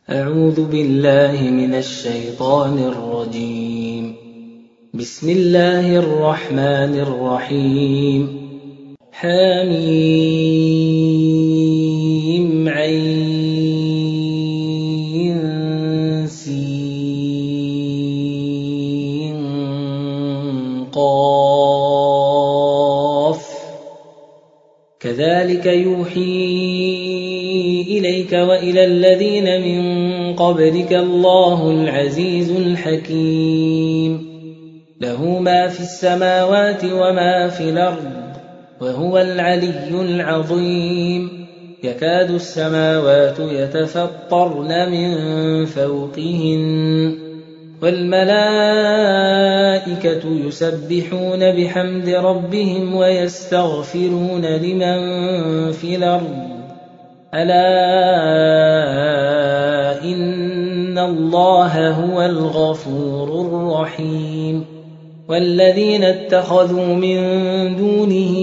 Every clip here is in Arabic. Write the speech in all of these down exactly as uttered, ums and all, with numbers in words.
أعوذ بالله من الشيطان الرجيم. بسم الله الرحمن الرحيم. حميم عين سين قاف كذلك يوحي إليك وإلى الذين من قبلك الله العزيز الحكيم. له ما في السماوات وما في الأرض وهو العلي العظيم. يكاد السماوات يتفطرن من فوقهن والملائكة يسبحون بحمد ربهم ويستغفرون لمن في الأرض ألا إن الله هو الغفور الرحيم. والذين اتخذوا من دونه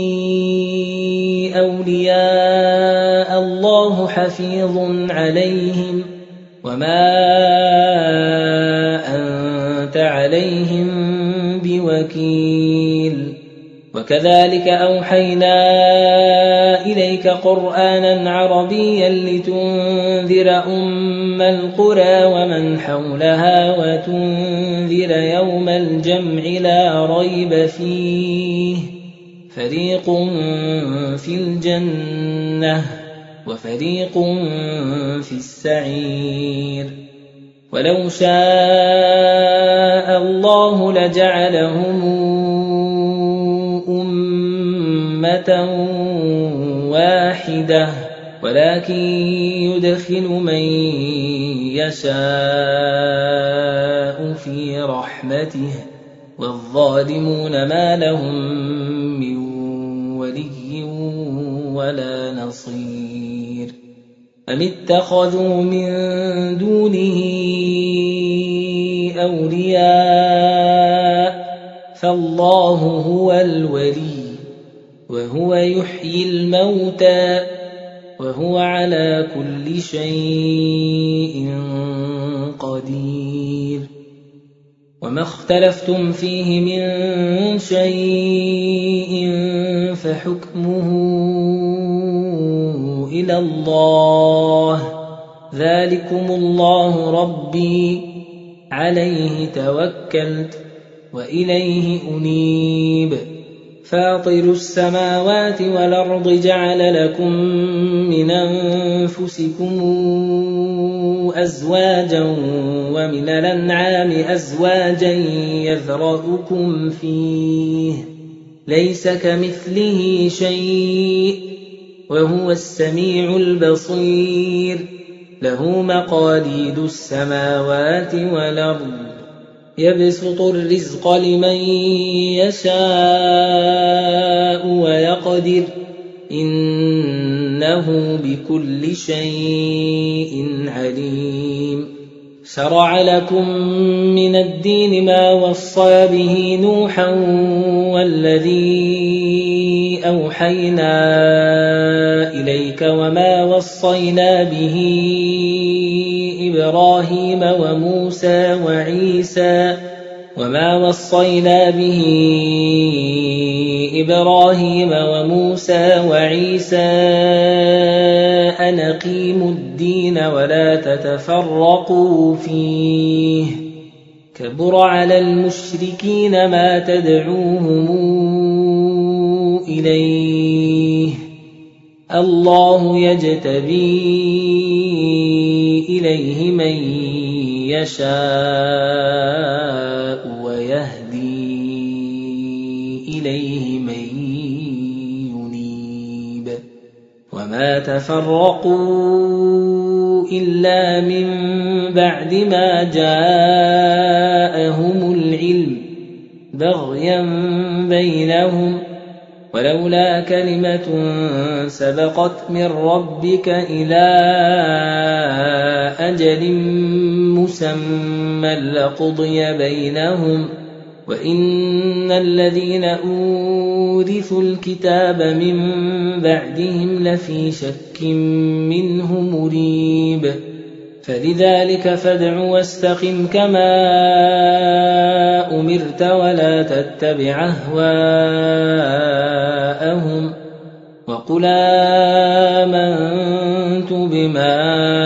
أولياء الله حفيظ عليهم وما أنت عليهم بوكيل. وكذلك أوحينا إليك قرآنا عربيا لتنذر أم القرى ومن حولها وتنذر يوم الجمع لا ريب فيه فريق في الجنة وفريق في السعير. ولو شاء الله لجعلهم أمة واحدة ولكن يدخل من يشاء في رحمته والظالمون ما لهم من ولي ولا نصير. أم اتخذوا من دونه أولياء فالله هو الولي وهو يحيي الموتى وهو على كل شيء قدير. وما اختلفتم فيه من شيء فحكمه إلى الله ذلكم الله ربي عليه توكلت وإليه أنيب. فاطر السماوات والأرض جعل لكم من أنفسكم أزواجا ومن الأنعام أزواجا يذرأكم فيه ليس كمثله شيء وهو السميع البصير. له مقاليد السماوات والأرض يبسط الرزق لمن يشاء ويقدر إنه بكل شيء عليم. شرع لكم من الدين ما وصى به نوحا والذي أوحينا إليك وما وصينا به إبراهيم وموسى وعيسى وما وصينا به إبراهيم وموسى وعيسى أن أقيموا الدين ولا تتفرقوا فيه كبر على المشركين ما تدعوهم إليه. الله يجتبي إليه من يشاء ويهدي إليه من ينيب. وما تفرقوا إلا من بعد ما جاءهم العلم بغيا بينهم ولولا كلمة سبقت من ربك إلى أجل مسمى لقضي بينهم وإن الذين أورثوا الكتاب من بعدهم لفي شك منه مريب. فلذلك فادع واستقم كما أمرت ولا تتبع أهواءهم وقل آمنت بما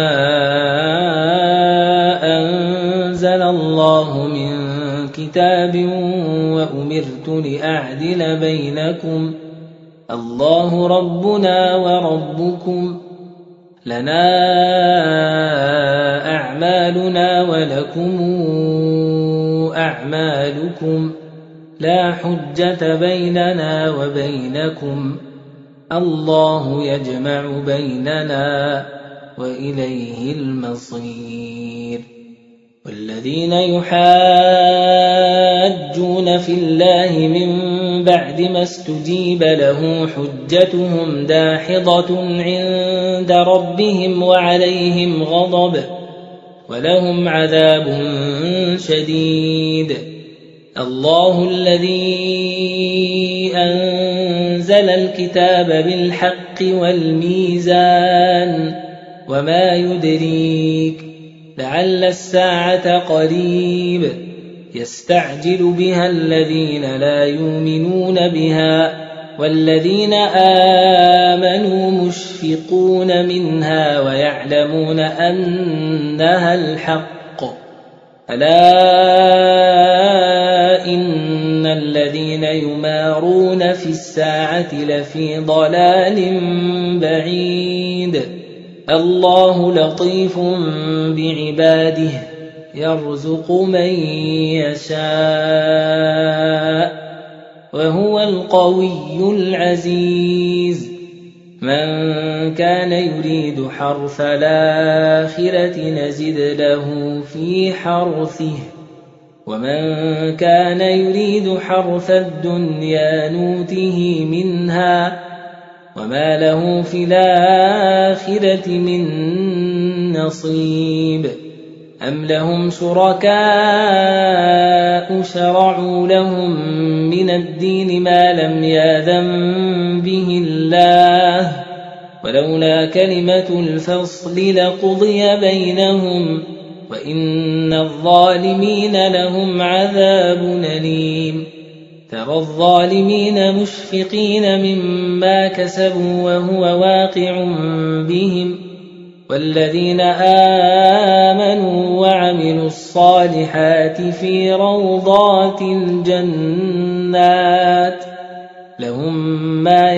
أنزل الله من كتاب وأمرت لأعدل بينكم الله ربنا وربكم لنا أعمالنا ولكم أعمالكم لا حجة بيننا وبينكم الله يجمع بيننا وإليه المصير والذين يحاجون في الله من بعد ما استجيب له حجتهم داحضة عند ربهم وعليهم غضب ولهم عذاب شديد الله الذي أنزل الكتاب بالحق والميزان وما يدريك لعل الساعة قريب يستعجل بها الذين لا يؤمنون بها والذين آمنوا مشفقون منها ويعلمون أنها الحق ألا إن الذين يمارون في الساعة لفي ضلال بعيد الله لطيف بعباده يرزق من يشاء وهو القوي العزيز من كان يريد حرث الآخرة نزد له في حرثه ومن كان يريد حرث الدنيا نوته منها وما له في الآخرة من نصيب أم لهم شركاء شرعوا لهم من الدين ما لم يأذن به الله ولولا كلمة الفصل لقضي بينهم وإن الظالمين لهم عذاب أليم ترى الظالمين مشفقين مما كسبوا وهو واقع بهم والذين آمنوا وعملوا الصالحات في روضات الجنات لهم ما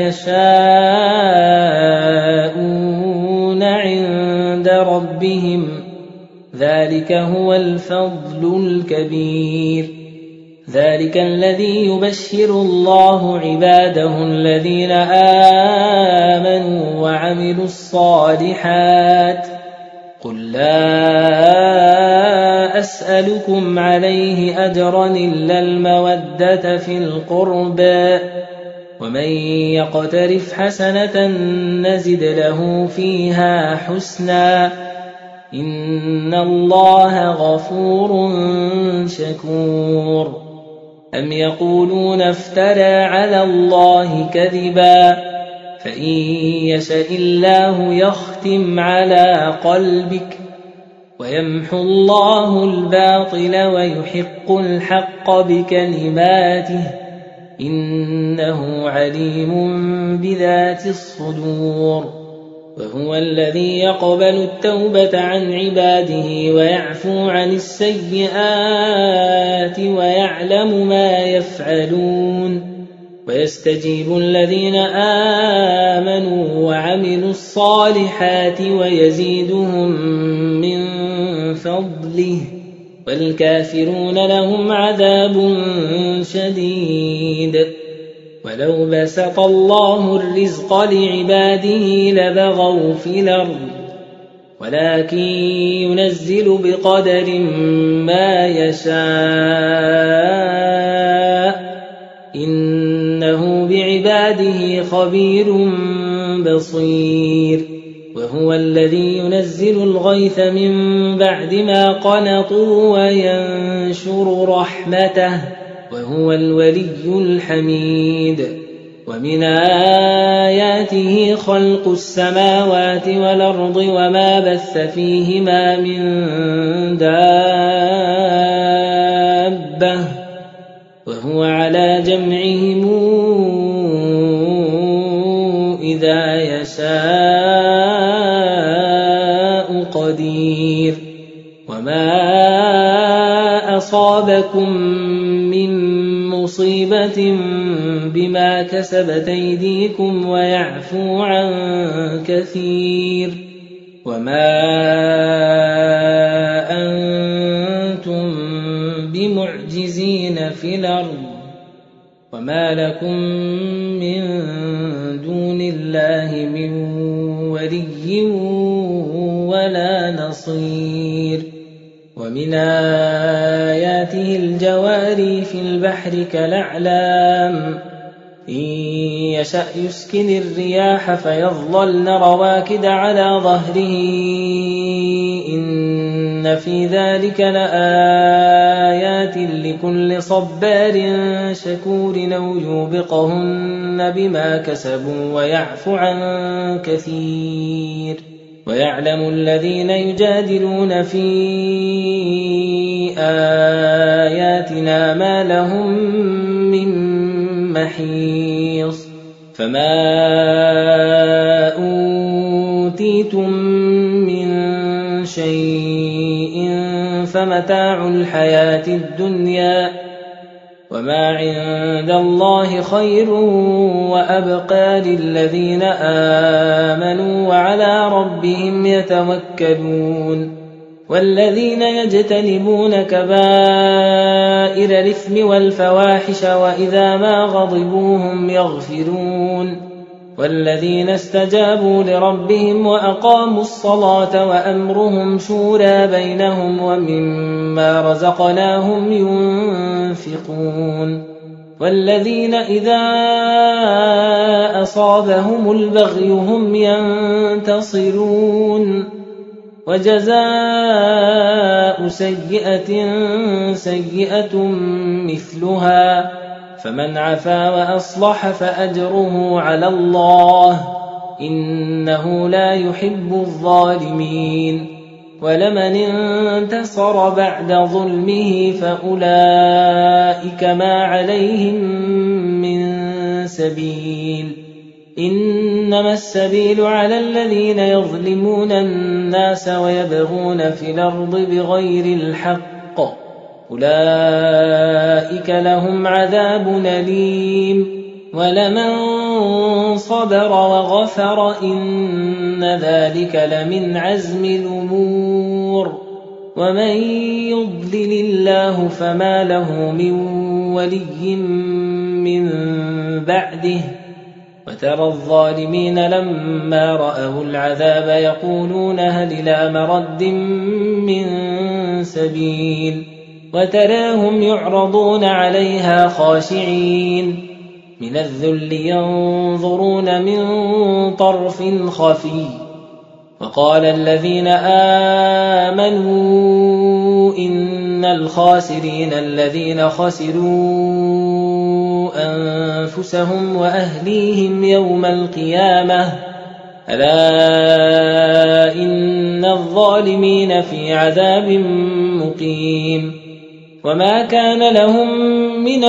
يشاءون عند ربهم ذلك هو الفضل الكبير ذلك الذي يبشر الله عباده الذين آمنوا وعملوا الصالحات قل لا أسألكم عليه أجرا إلا المودة في القربى ومن يقترف حسنة نزد له فيها حسنا إن الله غفور شكور أم يقولون افترى على الله كذبا فإن يشاء الله يختم على قلبك ويمحو الله الباطل ويحق الحق بكلماته إنه عليم بذات الصدور وهو الذي يقبل التوبة عن عباده ويعفو عن السيئات ويعلم ما يفعلون ويستجيب الذين آمنوا وعملوا الصالحات ويزيدهم من فضله والكافرون لهم عذاب شديد ولو بسط الله الرزق لعباده لبغوا في الأرض ولكن ينزل بقدر ما يشاء إنه بعباده خبير بصير وهو الذي ينزل الغيث من بعد ما قنطوا وينشر رحمته وهو الولي الحميد ومن آياته خلق السماوات والأرض وما بث فيهما من دابة وهو على جمعهم إذا يشاء قدير وما أصابكم من مصيبة بما كسبت أيديكم ويعفو عن كثير وما أنتم بمعجزين في الأرض وما لكم من دون الله من ولي ولا نصير ومن آياته الجواري في البحر كالأعلام إن يشأ يسكن الرياح فيظللن رواكد على ظهره إن في ذلك لآيات لكل صبار شكور أو يوبقهن بما كسبوا ويعفو عن كثير ويعلم الذين يجادلون في آياتنا ما لهم من محيص فما أوتيتم من شيء فمتاع الحياة الدنيا وما عند الله خير وأبقى للذين آمنوا وعلى ربهم يتوكلون والذين يجتنبون كبائر الإثم والفواحش وإذا ما غضبوا هم يغفرون والذين استجابوا لربهم وأقاموا الصلاة وأمرهم شورى بينهم ومما رزقناهم ينفقون والذين إذا أصابهم البغي هم ينتصرون وجزاء سيئة سيئة مثلها فمن عفا وأصلح فأجره على الله إنه لا يحب الظالمين ولمن انتصر بعد ظلمه فأولئك ما عليهم من سبيل إنما السبيل على الذين يظلمون الناس ويبغون في الأرض بغير الحق أولئك لهم عذاب أليم ولمن صبر وغفر إن ذلك لمن عزم الأمور ومن يضلل الله فما له من ولي من بعده وترى الظالمين لما رأوا العذاب يقولون هل إلى مرد من سبيل وتراهم يعرضون عليها خاشعين من الذل ينظرون من طرف خفي وقال الذين آمنوا إن الخاسرين الذين خسروا أنفسهم وأهليهم يوم القيامة ألا إن الظالمين في عذاب مقيم وما كان لهم من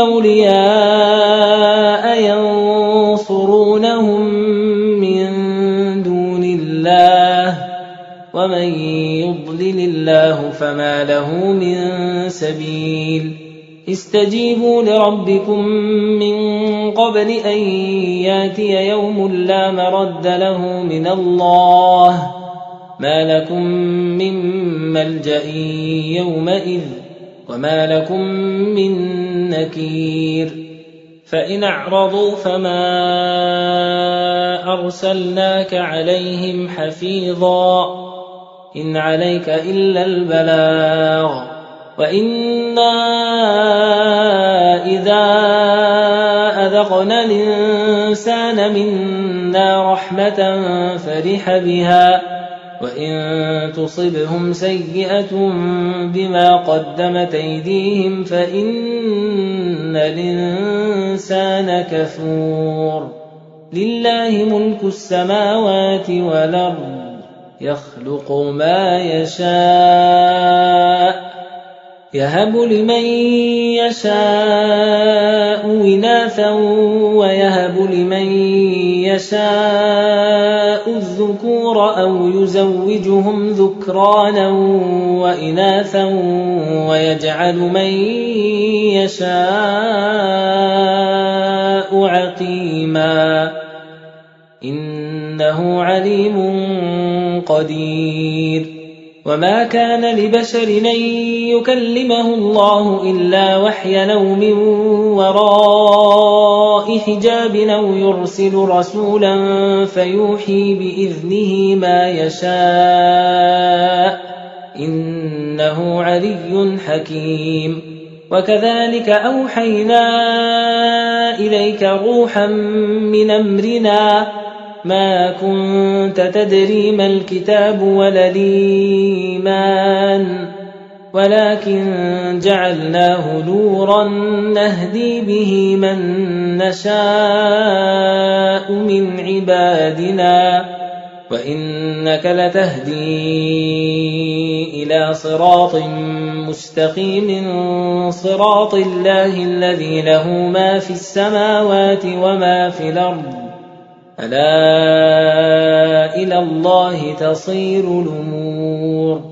أولياء ينصرونهم من دون الله ومن يضلل الله فما له من سبيل استجيبوا لربكم من قبل أن ياتي يوم لا مرد له من الله ما لكم من ملجأ يومئذ وما لكم من نكير فإن أعرضوا فما أرسلناك عليهم حفيظا إن عليك إلا البلاغ وإنا إذا أذقنا الإنسان منا رحمة فرح بها وإن تصبهم سيئة بما قدمت أيديهم فإن إن الإنسان كفور لله ملك السماوات والأرض يخلق ما يشاء يهب لمن يشاء إناثا ويهب لمن يشاء الذكور أو يزوجهم ذكرانا وإناثا ويجعل من يشاء عقيما إنه عليم قدير وما كان لبشر أن يكلمه الله إلا وحيا أو من وراء حجاب أو يرسل رسولا فيوحي بإذنه ما يشاء إنه علي حكيم وكذلك أوحينا إليك روحا من أمرنا ما كنت تدري ما الكتاب ولا الإيمان ولكن جعلناه نورا نهدي به من نشاء من عبادنا وإنك لتهدي إلى صراط مستقيم صراط الله الذي له ما في السماوات وما في الأرض ألا إلى الله تصير الأمور